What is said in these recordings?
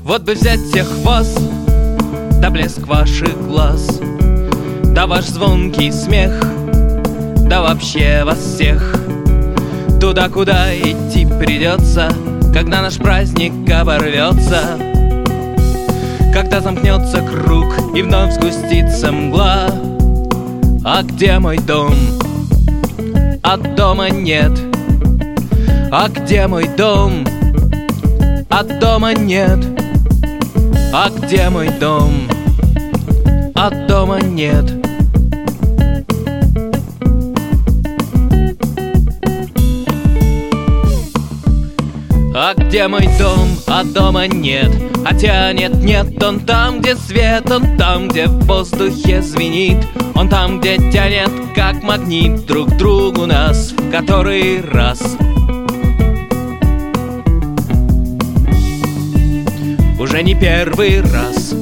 Вот бы взять всех вас, да блеск ваших глаз, да ваш звонкий смех, да вообще вас всех туда, куда идти придется, когда наш праздник оборвется, когда замкнется круг и вновь сгустится мгла. А где мой дом? А дома нет. А где мой дом? А дома нет. А где мой дом? А дома нет. А где мой дом? А дома нет. Хотя нет, он там, где свет, он там, где в воздухе звенит, он там, где тянет, как магнит, друг к другу нас в который раз. Уже не первый раз.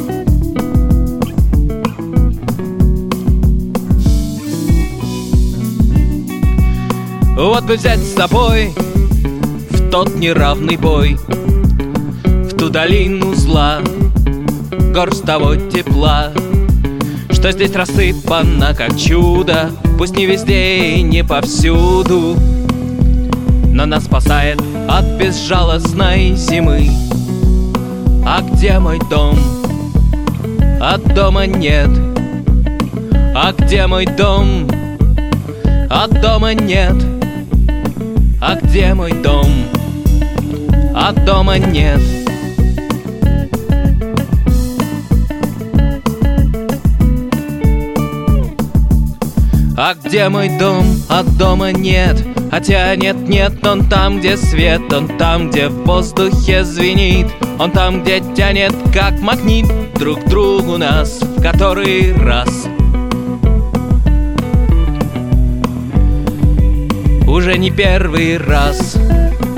Вот бы взять с собой в тот неравный бой, в ту долину зла, горсть того тепла, что здесь рассыпано как чудо, пусть не везде и не повсюду, но нас спасает от безжалостной зимы. А где мой дом? А дома нет. А где мой дом? А дома нет. А где мой дом? А дома нет. А где мой дом? А дома нет. Хотя нет, он там, где свет, он там, где в воздухе звенит, он там, где тянет, как магнит, друг к другу нас в который раз. Уже не первый раз.